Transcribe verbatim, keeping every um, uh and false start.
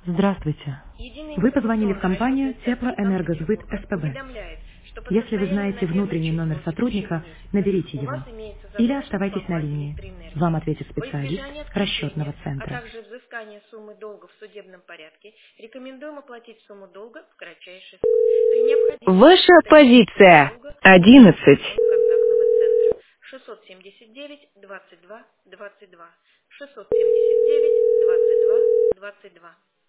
Здравствуйте. Единый Вы позвонили в информационный компанию радиостанций Теплоэнергосбыт «Автотелефон» СПБ. уведомляет, что по Если вы состоянию знаете на первое внутренний номер число текущего сотрудника, месяца наберите у вас его. имеется Или задолженность по оставайтесь на оплате линии. электроэнергии. Вам ответит Во специалист избежание расчетного отключения, а центра. также взыскания суммы долга в судебном порядке, рекомендуем оплатить сумму долга в кратчайший срок. При необходимости Ваша уточнить сумму позиция долга наберите одиннадцать. телефон контактного центра шестьсот семьдесят девять двадцать два двадцать два шестьсот семьдесят девять двадцать два двадцать два.